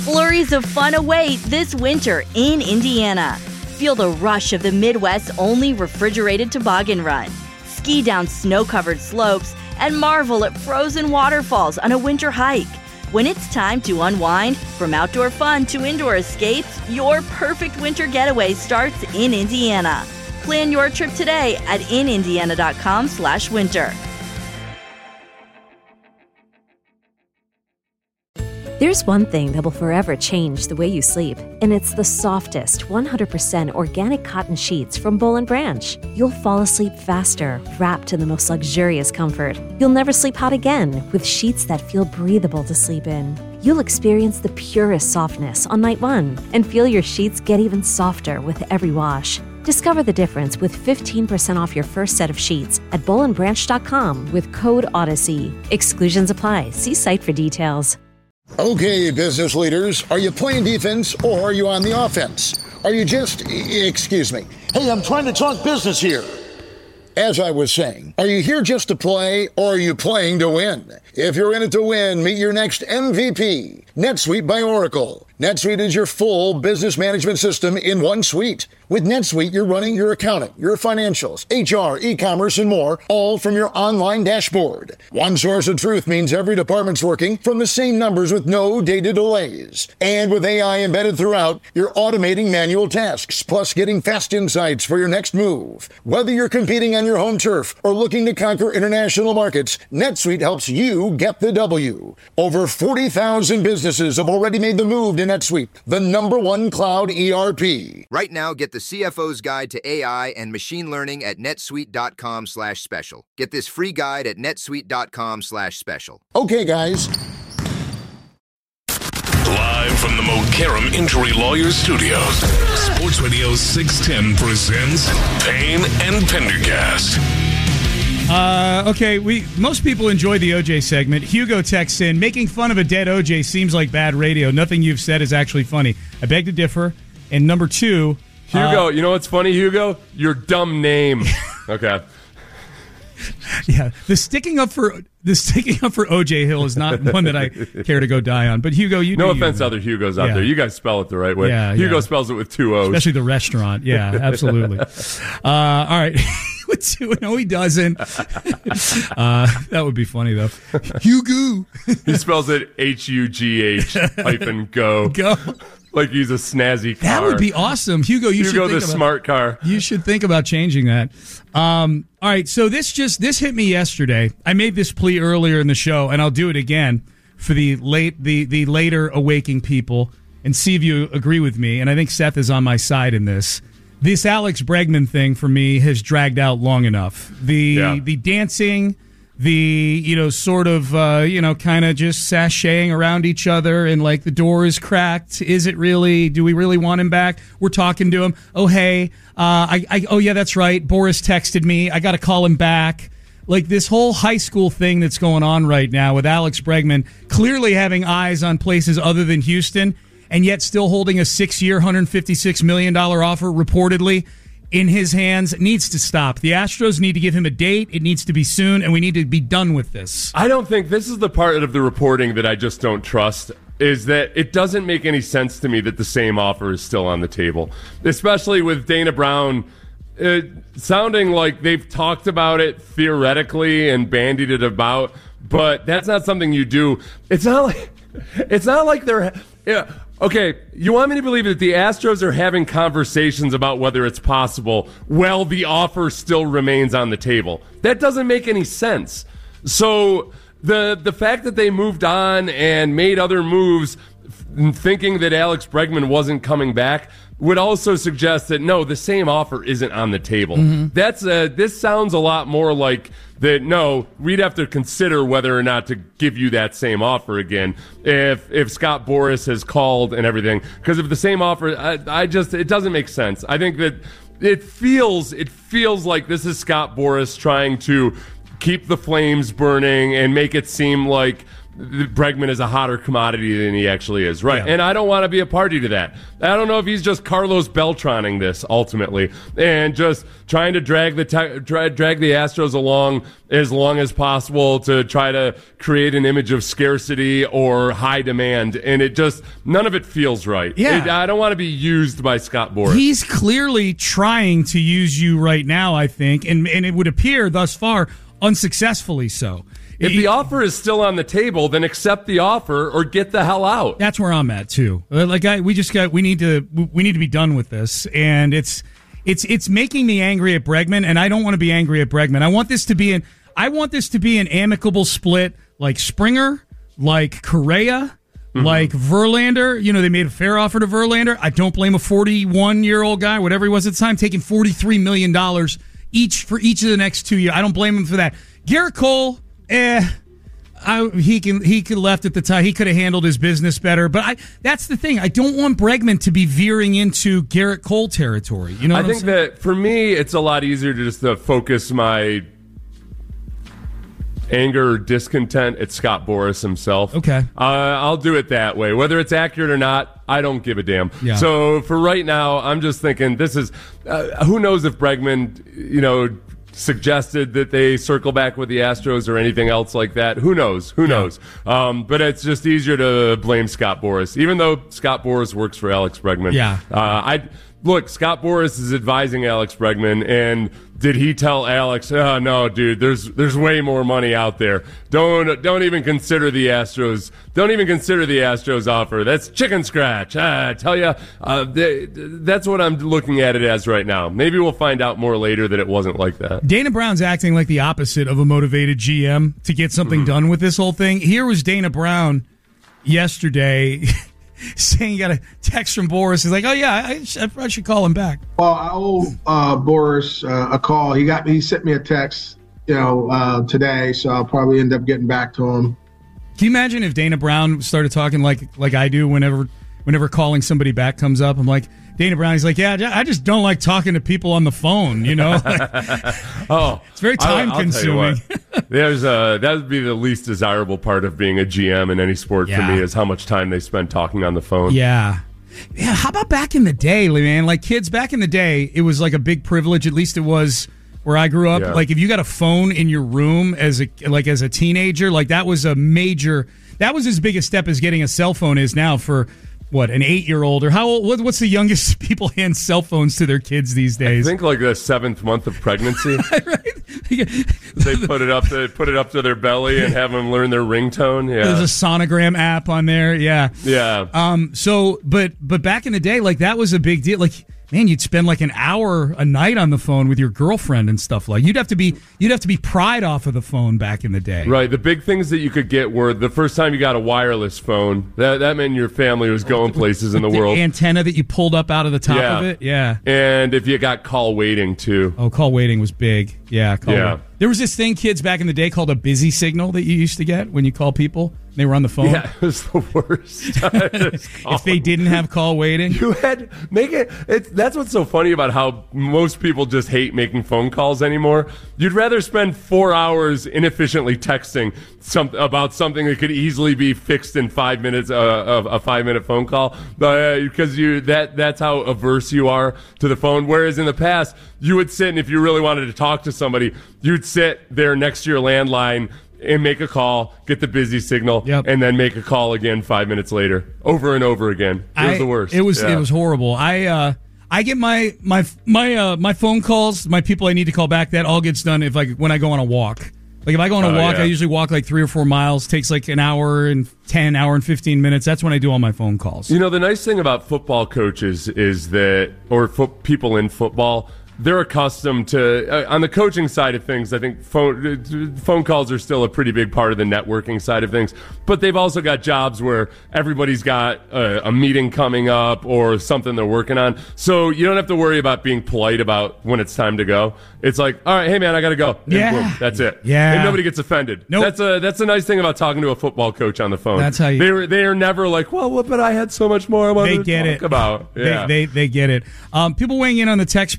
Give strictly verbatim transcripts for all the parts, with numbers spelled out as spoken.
Flurries of fun await this winter in Indiana. Feel the rush of the Midwest's only refrigerated toboggan run. Ski down snow-covered slopes and marvel at frozen waterfalls on a winter hike. When it's time to unwind, from outdoor fun to indoor escapes, your perfect winter getaway starts in Indiana. Plan your trip today at in indiana dot com slash winter. There's one thing that will forever change the way you sleep, and it's the softest, one hundred percent organic cotton sheets from Boll and Branch. You'll fall asleep faster, wrapped in the most luxurious comfort. You'll never sleep hot again with sheets that feel breathable to sleep in. You'll experience the purest softness on night one and feel your sheets get even softer with every wash. Discover the difference with fifteen percent off your first set of sheets at boll and branch dot com with code Odyssey. Exclusions apply. See site for details. Okay, business leaders, are you playing defense or are you on the offense? Are you just, excuse me, hey, I'm trying to talk business here. As I was saying, are you here just to play or are you playing to win? If you're in it to win, meet your next M V P, NetSuite by Oracle. NetSuite is your full business management system in one suite. With NetSuite, you're running your accounting, your financials, H R, e-commerce, and more, all from your online dashboard. One source of truth means every department's working from the same numbers with no data delays. And with A I embedded throughout, you're automating manual tasks, plus getting fast insights for your next move. Whether you're competing on your home turf or looking to conquer international markets, NetSuite helps you get the W. Over forty thousand businesses have already made the move to NetSuite, the number one cloud E R P. Right now, get the C F O's Guide to A I and Machine Learning at netsuite dot com slash special. Get this free guide at netsuite dot com slash special. Okay, guys. Live from the Mokaram Injury Lawyers Studios, Sports Radio six ten presents Payne and Pendergast. Uh, okay, we most people enjoy the O J segment. Hugo texts in, making fun of a dead O J seems like bad radio. Nothing you've said is actually funny. I beg to differ. And number two... Hugo, uh, you know what's funny, Hugo? Your dumb name. Okay. Yeah, the sticking up for the sticking up for O J Hill is not one that I care to go die on. But Hugo, you no do offense you. to other Hugos out Yeah. there. You guys spell it the right way. Yeah, Hugo yeah. spells it with two O's. Especially the restaurant. Yeah, absolutely. uh, all right. No, he doesn't. Uh, that would be funny, though. Hugo. He spells it H U G H hyphen go. Go. Like he's a snazzy car. That would be awesome. Hugo, you Hugo should think the about, smart car. You should think about changing that. Um, all right, so this just this hit me yesterday. I made this plea earlier in the show, and I'll do it again for the late the the later awaking people and see if you agree with me. And I think Seth is on my side in this. This Alex Bregman thing for me has dragged out long enough. The Yeah. the dancing, the, you know, sort of, uh, you know, kind of just sashaying around each other and like the door is cracked. Is it really? Do we really want him back? We're talking to him. Oh, hey, uh, I, I, oh, yeah, that's right. Boris texted me. I got to call him back. Like this whole high school thing that's going on right now with Alex Bregman clearly having eyes on places other than Houston and yet still holding a six-year, one hundred fifty-six million dollars offer reportedly in his hands needs to stop. The Astros need to give him a date. It needs to be soon, and we need to be done with this. I don't think this is the part of the reporting that I just don't trust, is that it doesn't make any sense to me that the same offer is still on the table, especially with Dana Brown uh, sounding like they've talked about it theoretically and bandied it about, but that's not something you do. It's not like, it's not like they're... Yeah. Okay, you want me to believe that the Astros are having conversations about whether it's possible while the offer still remains on the table? That doesn't make any sense. So the the fact that they moved on and made other moves f- thinking that Alex Bregman wasn't coming back would also suggest that, no, the same offer isn't on the table. Mm-hmm. That's uh, this sounds a lot more like that, no, we'd have to consider whether or not to give you that same offer again if if Scott Boras has called and everything. Because if the same offer, I, I just, it doesn't make sense. I think that it feels, it feels like this is Scott Boras trying to keep the flames burning and make it seem like Bregman is a hotter commodity than he actually is, right? Yeah. And I don't want to be a party to that. I don't know if he's just Carlos Beltroning this ultimately and just trying to drag the te- drag, drag the Astros along as long as possible to try to create an image of scarcity or high demand, and it just none of it feels right. Yeah. It, I don't want to be used by Scott Boras. He's clearly trying to use you right now, I think, and and it would appear thus far unsuccessfully so. If the offer is still on the table, then accept the offer or get the hell out. That's where I'm at too. Like I, we just got, we need to, we need to be done with this, and it's, it's, it's making me angry at Bregman, and I don't want to be angry at Bregman. I want this to be an, I want this to be an amicable split, like Springer, like Correa, mm-hmm. like Verlander. You know, they made a fair offer to Verlander. I don't blame a forty-one year old guy, whatever he was at the time, taking forty-three million dollars each for each of the next two years. I don't blame him for that. Garrett Cole. Eh, I, he can he could left at the time. He could have handled his business better. But I that's the thing. I don't want Bregman to be veering into Garrett Cole territory. You know, what I I'm think saying? that for me, it's a lot easier to just uh, focus my anger or discontent at Scott Boras himself. Okay, uh, I'll do it that way. Whether it's accurate or not, I don't give a damn. Yeah. So for right now, I'm just thinking this is uh, who knows if Bregman, you know, suggested that they circle back with the Astros or anything else like that. Who knows? Who yeah. knows? Um, but it's just easier to blame Scott Boras, even though Scott Boras works for Alex Bregman. Yeah. Uh, I look, Scott Boras is advising Alex Bregman, and did he tell Alex, "Oh no, dude, there's there's way more money out there. Don't don't even consider the Astros. Don't even consider the Astros offer. That's chicken scratch." I tell you, uh, they, that's what I'm looking at it as right now. Maybe we'll find out more later that it wasn't like that. Dana Brown's acting like the opposite of a motivated G M to get something mm-hmm. done with this whole thing. Here was Dana Brown yesterday. Saying he got a text from Boras. He's like, oh, yeah, I, I should call him back. Well, I owe uh, Boras uh, a call. He got me. He sent me a text, you know, uh, today, so I'll probably end up getting back to him. Can you imagine if Dana Brown started talking like like I do whenever whenever calling somebody back comes up? I'm like, Dana Brown, he's like, yeah, I just don't like talking to people on the phone, you know? oh, it's very time consuming. There's a, that would be the least desirable part of being a G M in any sport yeah. for me is how much time they spend talking on the phone. Yeah. Yeah. How about back in the day, man? Like kids back in the day, it was like a big privilege. At least it was where I grew up. Yeah. Like if you got a phone in your room as a, like as a teenager, like that was a major, that was as big a step as getting a cell phone is now for, what, an eight-year-old? Or how old, what, what's the youngest people hand cell phones to their kids these days? I think like the seventh month of pregnancy. Right? They put it up to put it up to their belly and have them learn their ringtone. Yeah. There's a sonogram app on there. Yeah. Yeah. Um. So, but but back in the day, like that was a big deal. Like, man, you'd spend like an hour a night on the phone with your girlfriend and stuff. Like you'd have to be you'd have to be pried off of the phone back in the day. Right. The big things that you could get were the first time you got a wireless phone. That that meant your family was going places in the, the world. Antenna that you pulled up out of the top yeah. of it. Yeah. And if you got call waiting too. Oh, call waiting was big. Yeah. Call yeah. waiting. There was this thing, kids, back in the day called a busy signal that you used to get when you call people. They were on the phone. Yeah, it was the worst. If they didn't have call waiting, you had make it. It's, that's what's so funny about how most people just hate making phone calls anymore. You'd rather spend four hours inefficiently texting some, about something that could easily be fixed in five minutes, uh, of a five-minute phone call, uh, because you that that's how averse you are to the phone. Whereas in the past, you would sit and if you really wanted to talk to somebody, you'd sit there next to your landline and make a call, get the busy signal, yep. and then make a call again five minutes later, over and over again. It was I, the worst. It was yeah. it was horrible. I uh, I get my my my uh, my phone calls, my people I need to call back. That all gets done if like when I go on a walk. Like if I go on a oh, walk, yeah. I usually walk like three or four miles. Takes like an hour and ten, hour and fifteen minutes. That's when I do all my phone calls. You know, the nice thing about football coaches is that, or fo- people in football, they're accustomed to, uh, on the coaching side of things, I think phone phone calls are still a pretty big part of the networking side of things. But they've also got jobs where everybody's got a, a meeting coming up or something they're working on. So you don't have to worry about being polite about when it's time to go. It's like, all right, hey, man, I got to go. And yeah. boom, that's it. Yeah. And nobody gets offended. Nope. That's a, that's a nice thing about talking to a football coach on the phone. That's how you... They were, they are never like, well, well, but I had so much more I wanted they to get talk it. about. Yeah. They, they, they get it. Um, people weighing in on the text page on oh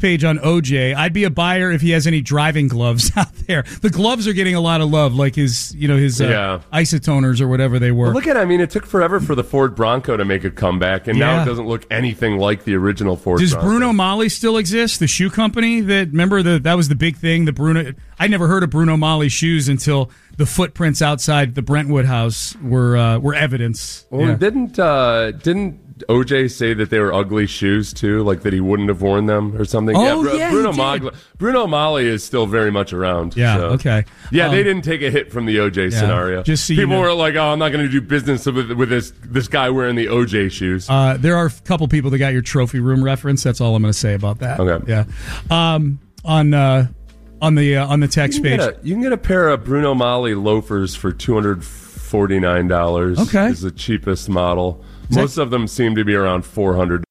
O J. I'd be a buyer if he has any driving gloves out there. The gloves are getting a lot of love, like his, you know, his uh, yeah. isotoners or whatever they were. Well, look at, I mean, it took forever for the Ford Bronco to make a comeback, and Yeah. now it doesn't look anything like the original Ford Does Bronco. Bruno Magli still exist? The shoe company that, remember, the, that was the big thing. The Bruno, I never heard of Bruno Magli shoes until the footprints outside the Brentwood house were uh, were evidence. Well, Yeah. didn't uh, didn't O J say that they were ugly shoes too, like that he wouldn't have worn them or something? Oh, Bru- yeah, he Bruno did. Magli, Bruno Magli is still very much around. Yeah, so. okay. Yeah, Um, they didn't take a hit from the O J scenario. just so you People know. were like, "Oh, I'm not going to do business with, with this this guy wearing the O J shoes." Uh, there are a couple people that got your trophy room reference. That's all I'm going to say about that. Okay. Yeah. Um, on uh, on the uh, on the text you, can page. get a, you can get a pair of Bruno Magli loafers for two hundred forty-nine dollars. Okay. Is the cheapest model. Is that- Most of them seem to be around four hundred dollars.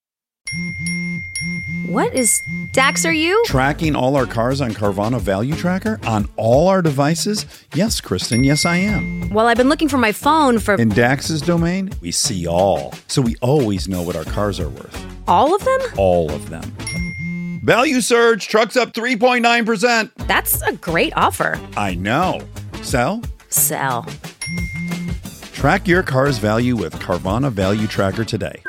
What is Dax? Are you Tracking all our cars on Carvana Value Tracker on all our devices? Yes, Kristen, yes, I am. Well, I've been looking for my phone for In Dax's domain, we see all. So we always know what our cars are worth. all of them. All of them. Value surge, trucks up three point nine percent. That's a great offer. I know. Sell? Sell. Track your car's value with Carvana Value Tracker today.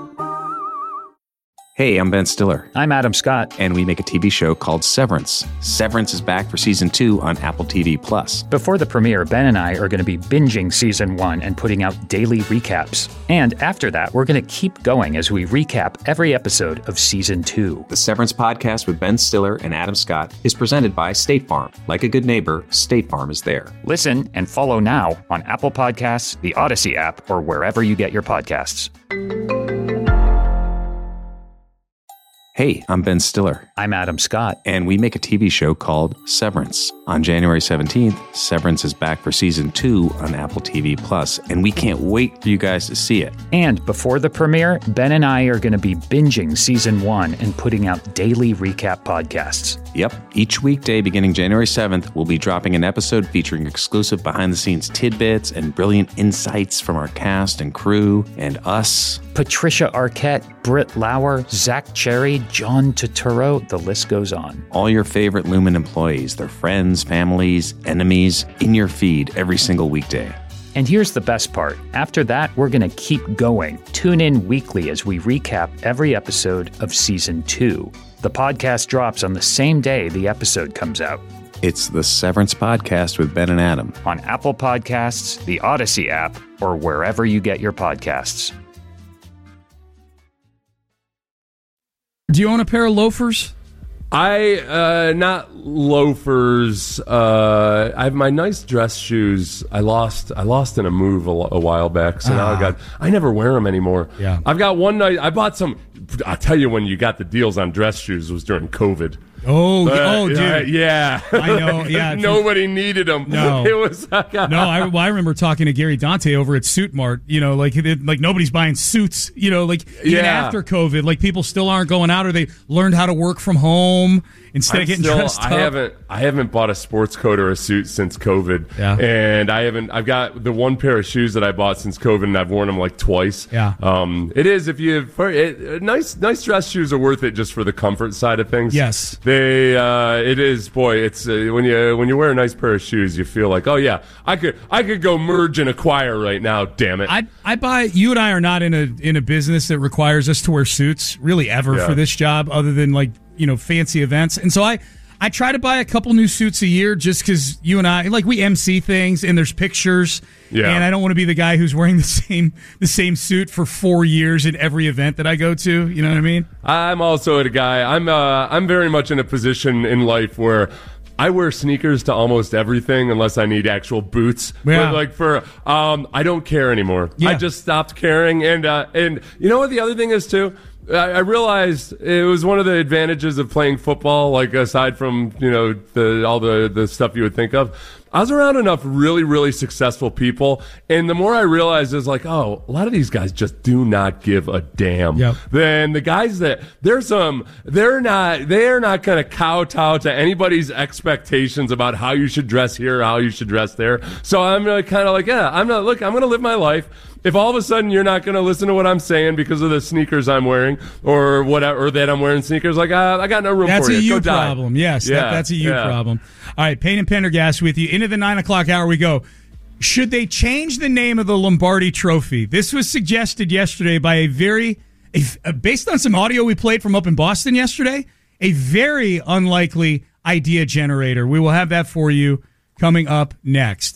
Hey, I'm Ben Stiller. I'm Adam Scott. And we make a T V show called Severance. Severance is back for season two on Apple T V Plus. Before the premiere, Ben and I are going to be binging season one and putting out daily recaps. And after that, we're going to keep going as we recap every episode of season two. The Severance podcast with Ben Stiller and Adam Scott is presented by State Farm. Like a good neighbor, State Farm is there. Listen and follow now on Apple Podcasts, the Odyssey app, or wherever you get your podcasts. Hey, I'm Ben Stiller. I'm Adam Scott. And we make a T V show called Severance. On January seventeenth, Severance is back for season two on Apple T V Plus, and we can't wait for you guys to see it. And before the premiere, Ben and I are going to be binging season one and putting out daily recap podcasts. Yep, each weekday beginning January seventh, we'll be dropping an episode featuring exclusive behind-the-scenes tidbits and brilliant insights from our cast and crew and us. Patricia Arquette, Britt Lauer, Zach Cherry, John Turturro, the list goes on. All your favorite Lumen employees, their friends, families, enemies, in your feed every single weekday. And here's the best part. After that, we're going to keep going. Tune in weekly as we recap every episode of season two. The podcast drops on the same day the episode comes out. It's the Severance Podcast with Ben and Adam. On Apple Podcasts, the Odyssey app, or wherever you get your podcasts. Do you own a pair of loafers? I uh not loafers. Uh, I have my nice dress shoes. I lost. I lost in a move a, a while back, so now I got. I never wear them anymore. Yeah. I've got one night. I bought some. I'll tell you when you got the deals on dress shoes was during COVID. Oh, Uh, oh, dude. uh, yeah. I know, yeah. Nobody needed them. No. It was. No, I, well, I remember talking to Gary Dante over at Suit Mart. You know, like it, like nobody's buying suits. You know, like even Yeah. after COVID, like people still aren't going out, or they learned how to work from home instead I'm of getting still, dressed I up. haven't. I haven't bought a sports coat or a suit since COVID. Yeah. And I haven't. I've got the one pair of shoes that I bought since COVID, and I've worn them like twice. Yeah. Um. It is if you for it, nice nice dress shoes are worth it just for the comfort side of things. Yes. They. Uh. It is. Boy. It's uh, when you when you wear a nice pair of shoes, you feel like, oh yeah, I could I could go merge and acquire right now. Damn it. I I buy. You and I are not in a in a business that requires us to wear suits really ever Yeah. for this job, other than like you know fancy events. And so I I try to buy a couple new suits a year just because you and I like we M C things and there's pictures. Yeah. And I don't want to be the guy who's wearing the same the same suit for four years in every event that I go to. You know what I mean? I'm also a guy. I'm uh, I'm very much in a position in life where I wear sneakers to almost everything unless I need actual boots. Yeah. But like for um, I don't care anymore. Yeah. I just stopped caring. And uh, and you know what the other thing is too. I I realized it was one of the advantages of playing football, like aside from, you know, the all the, the stuff you would think of. I was around enough really, really successful people, and the more I realized is like, oh, a lot of these guys just do not give a damn. Yep. Then the guys that there's some, they're not, they're not going to kowtow to anybody's expectations about how you should dress here, how you should dress there. So I'm kind of like, yeah, I'm not. Look, I'm going to live my life. If all of a sudden you're not going to listen to what I'm saying because of the sneakers I'm wearing or whatever, or that I'm wearing sneakers, like uh, I got no room that's for you. That's a you Go problem. Die. Yes, yeah, that, that's a you yeah. problem. All right, Payne and Pendergast with you. Into the nine o'clock hour we go. Should they change the name of the Lombardi Trophy? This was suggested yesterday by a very, a, based on some audio we played from up in Boston yesterday, a very unlikely idea generator. We will have that for you coming up next.